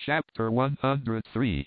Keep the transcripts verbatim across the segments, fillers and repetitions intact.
Chapter one hundred three.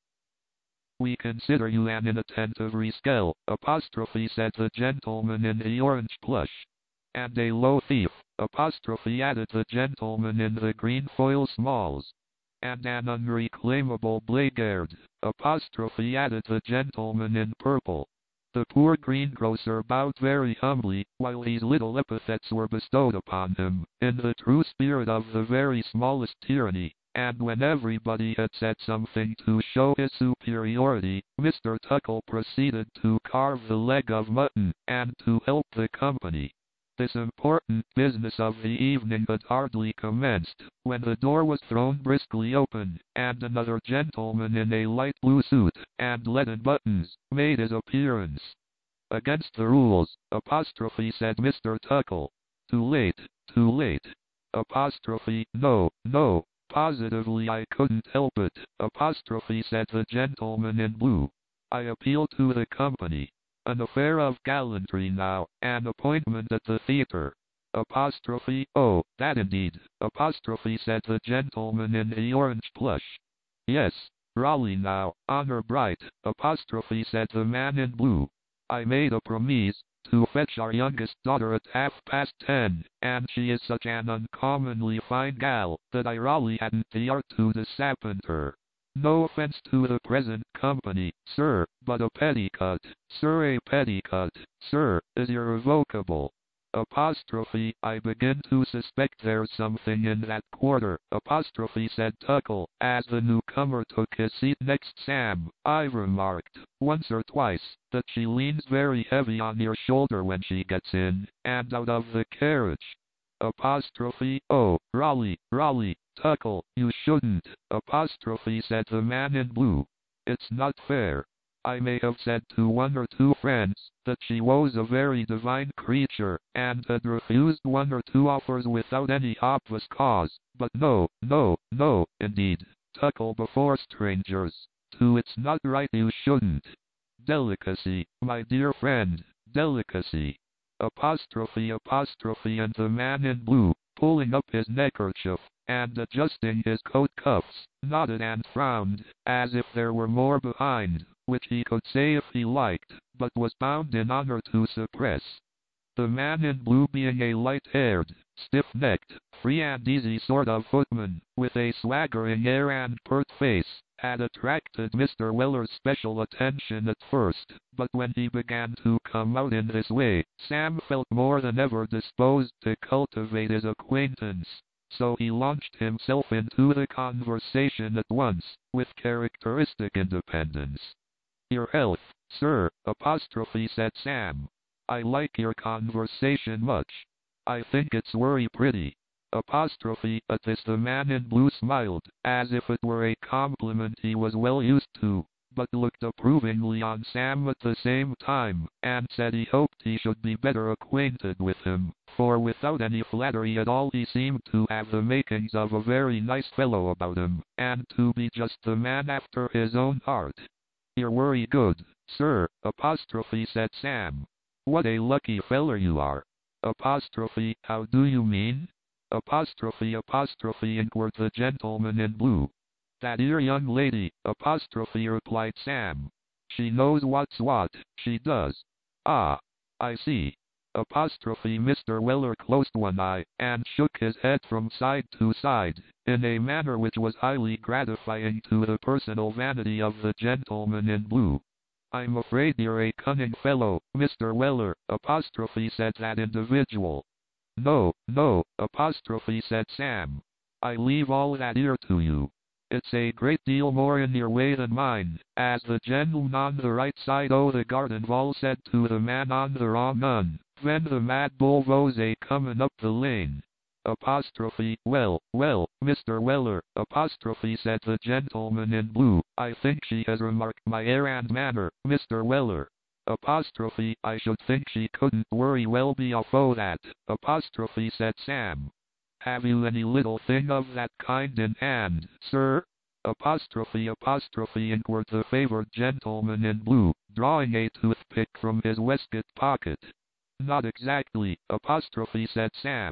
We consider you an inattentive rascal, apostrophe said the gentleman in the orange plush. And a low thief, apostrophe added the gentleman in the green foil smalls. And an unreclaimable blackguard, apostrophe added the gentleman in purple. The poor greengrocer bowed very humbly, while these little epithets were bestowed upon him, in the true spirit of the very smallest tyranny. And when everybody had said something to show his superiority, Mister Tuckle proceeded to carve the leg of mutton, and to help the company. This important business of the evening had hardly commenced, when the door was thrown briskly open, and another gentleman in a light blue suit, and leaden buttons, made his appearance. Against the rules, apostrophe said Mister Tuckle. Too late, too late. Apostrophe, no, no. Positively I couldn't help it, apostrophe said the gentleman in blue. I appeal to the company. An affair of gallantry now, an appointment at the theatre. Apostrophe, oh, that indeed, apostrophe said the gentleman in the orange plush. Yes, Raleigh now, honor bright, apostrophe said the man in blue. I made a promise to fetch our youngest daughter at half past ten, and she is such an uncommonly fine gal, that I Raleigh hadn't the art to disappoint her. No offence to the present company, sir, but a petticut, sir, a petticut, sir, is irrevocable. Apostrophe, I begin to suspect there's something in that quarter, apostrophe said Tuckle, as the newcomer took his seat next Sam. I've remarked, once or twice, that she leans very heavy on your shoulder when she gets in, and out of the carriage. Apostrophe, oh, Raleigh, Raleigh, Tuckle, you shouldn't, apostrophe said the man in blue. It's not fair. I may have said to one or two friends that she was a very divine creature, and had refused one or two offers without any obvious cause, but no, no, no, indeed, Tuckle before strangers, too, it's not right you shouldn't. Delicacy, my dear friend, delicacy. Apostrophe, apostrophe, and the man in blue, pulling up his neckerchief, and adjusting his coat cuffs, nodded and frowned, as if there were more behind, which he could say if he liked, but was bound in honor to suppress. The man in blue being a light-haired, stiff-necked, free and easy sort of footman, with a swaggering air and pert face, had attracted Mister Weller's special attention at first, but when he began to come out in this way, Sam felt more than ever disposed to cultivate his acquaintance. So he launched himself into the conversation at once, with characteristic independence. Your health, sir, apostrophe said Sam. I like your conversation much. I think it's very pretty. Apostrophe, at this the man in blue smiled, as if it were a compliment he was well used to, but looked approvingly on Sam at the same time, and said he hoped he should be better acquainted with him, for without any flattery at all he seemed to have the makings of a very nice fellow about him, and to be just the man after his own heart. You're very good, sir, apostrophe said Sam. What a lucky feller you are. Apostrophe, how do you mean? Apostrophe, apostrophe, inquired the gentleman in blue. That ere young lady, apostrophe, replied Sam. She knows what's what, she does. Ah, I see. Apostrophe, Mister Weller closed one eye, and shook his head from side to side, in a manner which was highly gratifying to the personal vanity of the gentleman in blue. I'm afraid you're a cunning fellow, Mister Weller, apostrophe said that individual. No, no, apostrophe said Sam. I leave all that ear to you. It's a great deal more in your way than mine, as the gentleman on the right side o' the garden wall said to the man on the wrong un, when the mad bull was a comin' up the lane. Apostrophe, well, well, Mister Weller, apostrophe said the gentleman in blue, I think she has remarked my air and manner, Mister Weller. Apostrophe, I should think she couldn't very well be off o' that, apostrophe said Sam. Have you any little thing of that kind in hand, sir? Apostrophe, apostrophe, inquired the favored gentleman in blue, drawing a toothpick from his waistcoat pocket. Not exactly, apostrophe said Sam.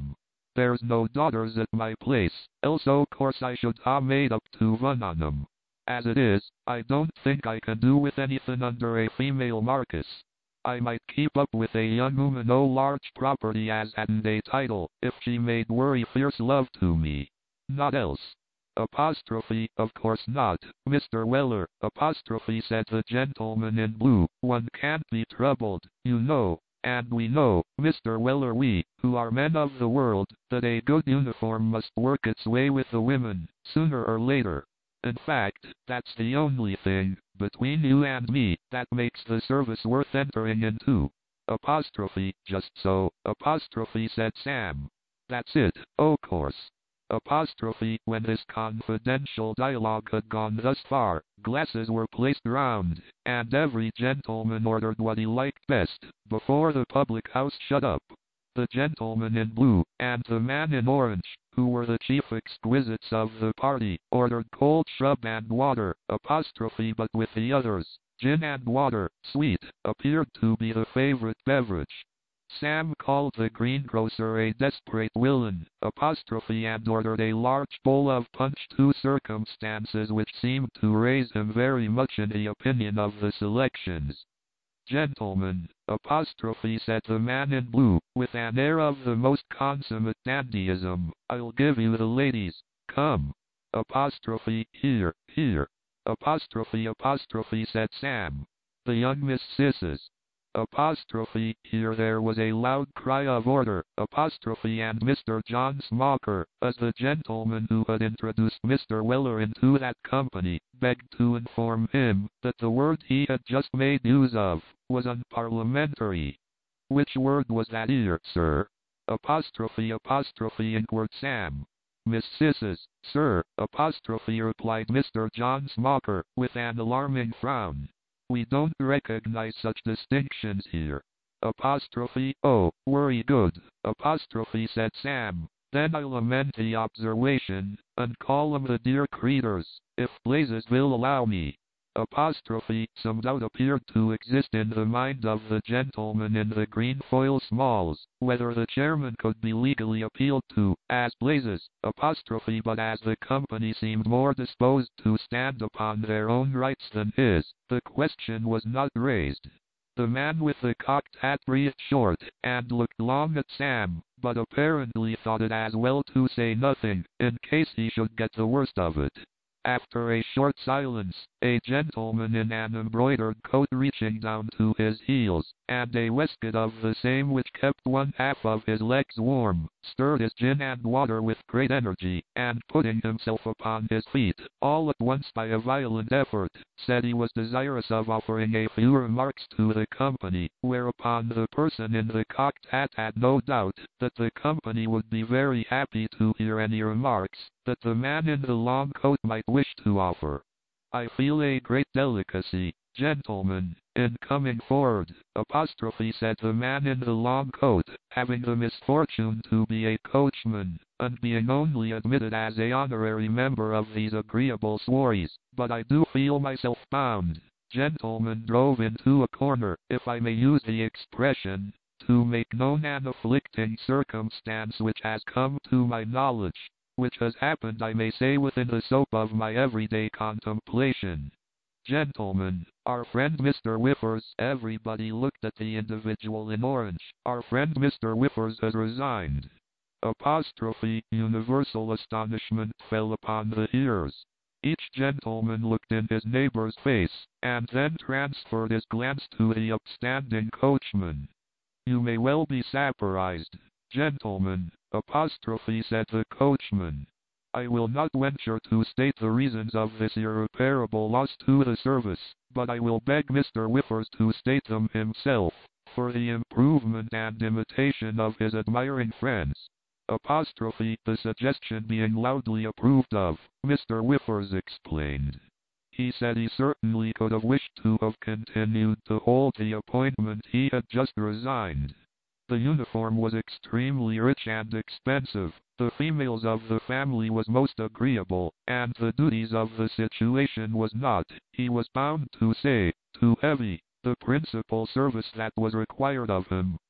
There's no daughters at my place, else o' course I should ha' made up to one on 'em. As it is, I don't think I can do with anything under a female Marcus. I might keep up with a young woman o' large property as hadn't a title, if she made worry fierce love to me. Not else. Apostrophe, of course not, Mister Weller, apostrophe, said the gentleman in blue. One can't be troubled, you know. And we know, Mister Weller, we, who are men of the world, that a good uniform must work its way with the women, sooner or later. In fact, that's the only thing, between you and me, that makes the service worth entering into. Apostrophe, just so, apostrophe, said Sam. That's it, o' course. Apostrophe, when this confidential dialogue had gone thus far, glasses were placed round, and every gentleman ordered what he liked best, before the public house shut up. The gentleman in blue, and the man in orange, who were the chief exquisites of the party, ordered cold shrub and water, apostrophe, but with the others, gin and water, sweet, appeared to be the favorite beverage. Sam called the greengrocer a desperate villain, apostrophe, and ordered a large bowl of punch, two circumstances which seemed to raise him very much in the opinion of the selections. Gentlemen, apostrophe, said the man in blue, with an air of the most consummate dandyism, I'll give you the ladies. Come. Apostrophe, here, here. Apostrophe, apostrophe, said Sam. The young Miss Sisses. Apostrophe, here there was a loud cry of order, apostrophe, and Mister John Smoker, as the gentleman who had introduced Mister Weller into that company, begged to inform him that the word he had just made use of was unparliamentary. Which word was that, here, sir? Apostrophe, apostrophe, inquired Sam. Miss Sisses, sir, apostrophe, replied Mister John Smoker, with an alarming frown. We don't recognize such distinctions here. Apostrophe, oh, very good, apostrophe, said Sam. Then I'll amend the observation, and call 'em the dear creeters, if blazes will allow me. Apostrophe, some doubt appeared to exist in the mind of the gentleman in the green foil smalls, whether the chairman could be legally appealed to, as blazes, apostrophe, but as the company seemed more disposed to stand upon their own rights than his, the question was not raised. The man with the cocked hat breathed short, and looked long at Sam, but apparently thought it as well to say nothing, in case he should get the worst of it. After a short silence, a gentleman in an embroidered coat reaching down to his heels, and a waistcoat of the same which kept one half of his legs warm, stirred his gin and water with great energy, and putting himself upon his feet, all at once by a violent effort, said he was desirous of offering a few remarks to the company, whereupon the person in the cocked hat had no doubt that the company would be very happy to hear any remarks that the man in the long coat might wish to offer. I feel a great delicacy, gentlemen, in coming forward, apostrophe, said the man in the long coat, having the misfortune to be a coachman, and being only admitted as a honorary member of these agreeable swarries, but I do feel myself bound, gentlemen, drove into a corner, if I may use the expression, to make known an afflicting circumstance which has come to my knowledge, which has happened, I may say, within the scope of my everyday contemplation. Gentlemen, our friend Mister Whiffers, everybody looked at the individual in orange, our friend Mister Whiffers has resigned. Apostrophe, universal astonishment fell upon the hearers. Each gentleman looked in his neighbor's face, and then transferred his glance to the upstanding coachman. You may well be surprised, gentlemen, apostrophe, said the coachman. I will not venture to state the reasons of this irreparable loss to the service, but I will beg Mister Whiffers to state them himself, for the improvement and imitation of his admiring friends. Apostrophe, the suggestion being loudly approved of, Mister Whiffers explained. He said he certainly could have wished to have continued to hold the appointment he had just resigned. The uniform was extremely rich and expensive, the females of the family was most agreeable, and the duties of the situation was not, he was bound to say, too heavy. The principal service that was required of him,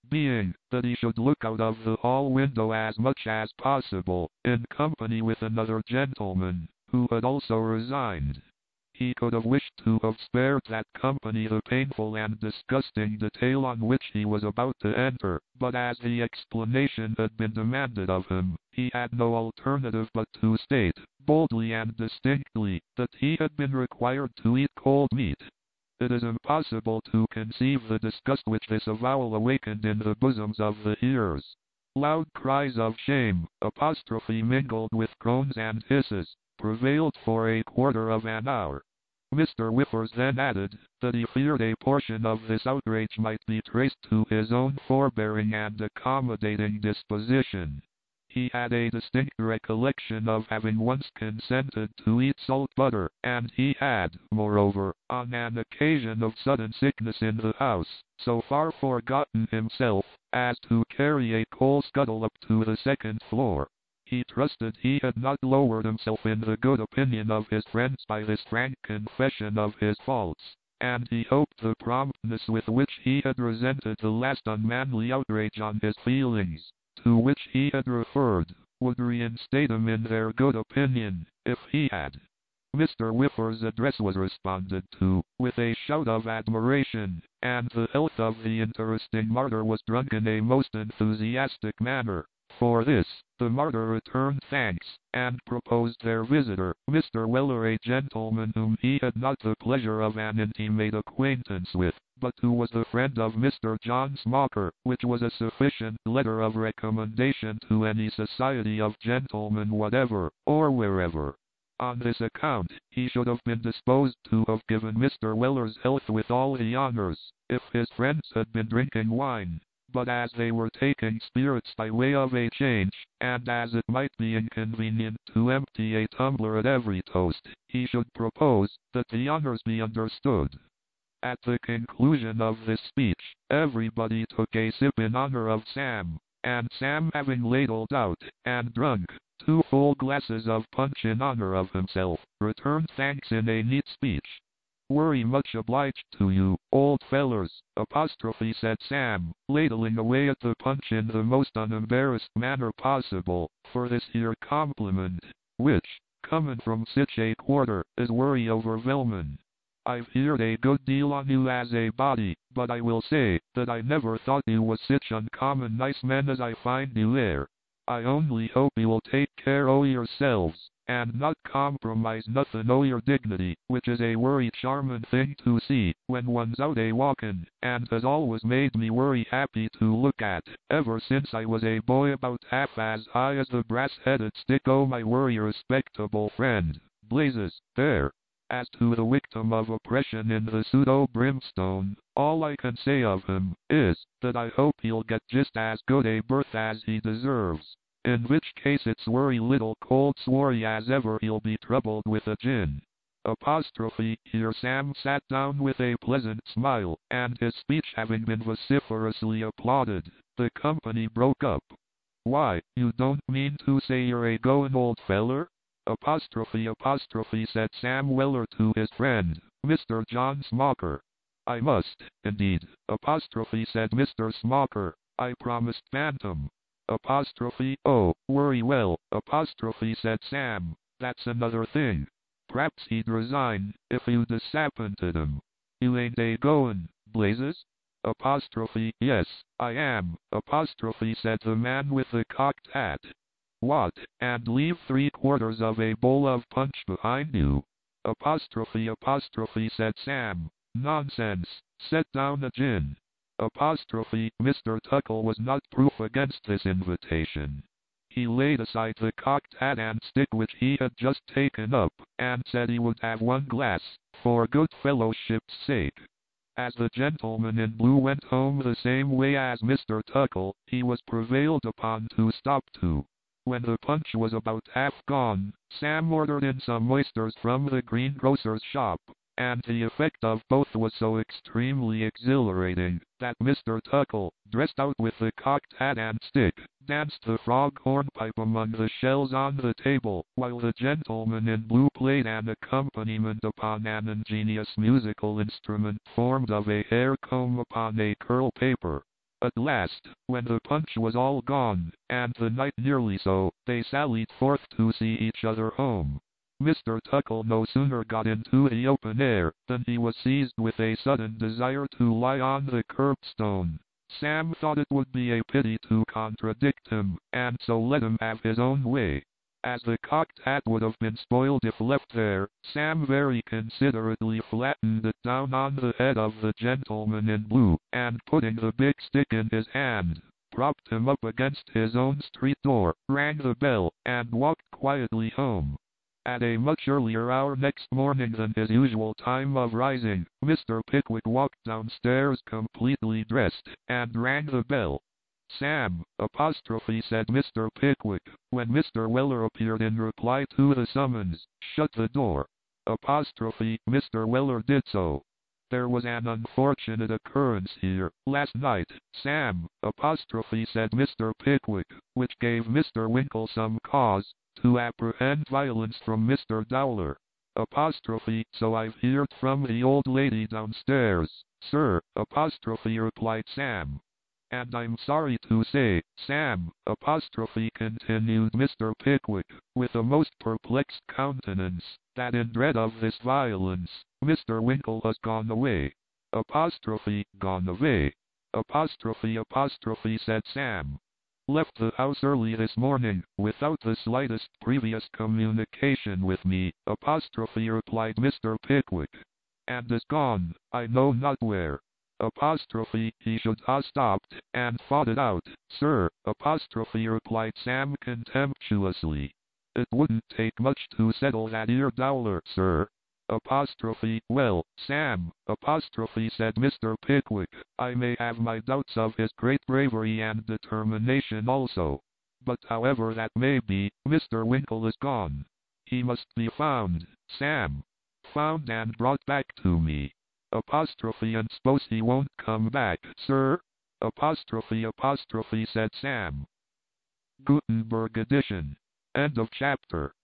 being that he should look out of the hall window as much as possible, in company with another gentleman, who had also resigned. He could have wished to have spared that company the painful and disgusting detail on which he was about to enter, but as the explanation had been demanded of him, he had no alternative but to state, boldly and distinctly, that he had been required to eat cold meat. It is impossible to conceive the disgust which this avowal awakened in the bosoms of the hearers. Loud cries of shame, apostrophe mingled with groans and hisses, prevailed for a quarter of an hour. Mister Whiffers then added, that he feared a portion of this outrage might be traced to his own forbearing and accommodating disposition. He had a distinct recollection of having once consented to eat salt butter, and he had, moreover, on an occasion of sudden sickness in the house, so far forgotten himself, as to carry a coal scuttle up to the second floor. He trusted he had not lowered himself in the good opinion of his friends by this frank confession of his faults, and he hoped the promptness with which he had resented the last unmanly outrage on his feelings, to which he had referred, would reinstate him in their good opinion, if he had. Mister Whiffer's address was responded to, with a shout of admiration, and the health of the interesting martyr was drunk in a most enthusiastic manner. For this, the martyr returned thanks, and proposed their visitor, Mister Weller, a gentleman whom he had not the pleasure of an intimate acquaintance with, but who was the friend of Mister John Smoker, which was a sufficient letter of recommendation to any society of gentlemen whatever, or wherever. On this account, he should have been disposed to have given Mister Weller's health with all the honors, if his friends had been drinking wine. But as they were taking spirits by way of a change, and as it might be inconvenient to empty a tumbler at every toast, he should propose that the honors be understood. At the conclusion of this speech, everybody took a sip in honor of Sam, and Sam, having ladled out, and drunk, two full glasses of punch in honor of himself, returned thanks in a neat speech. "Wery much obliged to you, old fellers," apostrophe said Sam, ladling away at the punch in the most unembarrassed manner possible, for this here compliment, which, comin' from sich a quarter, is wery overwhelmin'. I've heerd a good deal on you as a body, but I will say, that I never thought you was sich uncommon nice men as I find you air. I only hope you will take care o' yourselves, and not compromise nothin' o' your dignity, which is a wery charmin' thing to see, when one's out a walkin', and has always made me wery happy to look at, ever since I was a boy about half as high as the brass-headed stick o' my wery respectable friend, Blazes, there. As to the victim of oppression in the pseudo-brimstone, all I can say of him, is, that I hope he'll get just as good a berth as he deserves. In which case it's wery little cold sworry as ever he'll be troubled with a gin. Apostrophe, here Sam sat down with a pleasant smile, and his speech having been vociferously applauded, the company broke up. "Why, you don't mean to say you're a goin', old feller?" Apostrophe apostrophe said Sam Weller to his friend, Mister John Smoker. "I must, indeed," apostrophe said Mister Smoker. "I promised Phantom." Apostrophe, "Oh, wery well," apostrophe said Sam. "That's another thing. P'raps he'd resign, if you disappointed him. You ain't a goin', Blazes?" Apostrophe, "Yes, I am," apostrophe said the man with the cocked hat. "What, and leave three quarters of a bowl of punch behind you?" Apostrophe apostrophe said Sam. "Nonsense, set down a gin." Apostrophe, Mister Tuckle was not proof against this invitation. He laid aside the cocked hat and stick which he had just taken up, and said he would have one glass, for good fellowship's sake. As the gentleman in blue went home the same way as Mister Tuckle, he was prevailed upon to stop too. When the punch was about half gone, Sam ordered in some oysters from the greengrocer's shop, and the effect of both was so extremely exhilarating, that Mister Tuckle, dressed out with the cocked hat and stick, danced the frog hornpipe among the shells on the table, while the gentleman in blue played an accompaniment upon an ingenious musical instrument formed of a hair comb upon a curl paper. At last, when the punch was all gone, and the night nearly so, they sallied forth to see each other home. Mister Tuckle no sooner got into the open air, than he was seized with a sudden desire to lie on the curbstone. Sam thought it would be a pity to contradict him, and so let him have his own way. As the cocked hat would have been spoiled if left there, Sam very considerately flattened it down on the head of the gentleman in blue, and putting the big stick in his hand, propped him up against his own street door, rang the bell, and walked quietly home. At a much earlier hour next morning than his usual time of rising, Mister Pickwick walked downstairs completely dressed, and rang the bell. "Sam," apostrophe said Mister Pickwick, when Mister Weller appeared in reply to the summons, "shut the door." Apostrophe, Mister Weller did so. "There was an unfortunate occurrence here, last night, Sam," apostrophe said Mister Pickwick, which gave Mister Winkle some cause to apprehend violence from Mister Dowler. Apostrophe, "so I've heard from the old lady downstairs, sir," apostrophe replied Sam. "And I'm sorry to say, Sam," apostrophe continued Mister Pickwick, with a most perplexed countenance, "that in dread of this violence, Mister Winkle has gone away." Apostrophe, "gone away." Apostrophe apostrophe said Sam. "Left the house early this morning, without the slightest previous communication with me," apostrophe replied Mister Pickwick. "And is gone, I know not where." Apostrophe, "he should ha' stopped, and fought it out, sir," apostrophe replied Sam contemptuously. "It wouldn't take much to settle that 'ere Dowler, sir." Apostrophe, "Well, Sam," apostrophe said Mister Pickwick, "I may have my doubts of his great bravery and determination also. But however that may be, Mister Winkle is gone. He must be found, Sam. Found and brought back to me." Apostrophe, "and s'pose he won't come back, sir?" Apostrophe apostrophe said Sam. Gutenberg edition. End of chapter.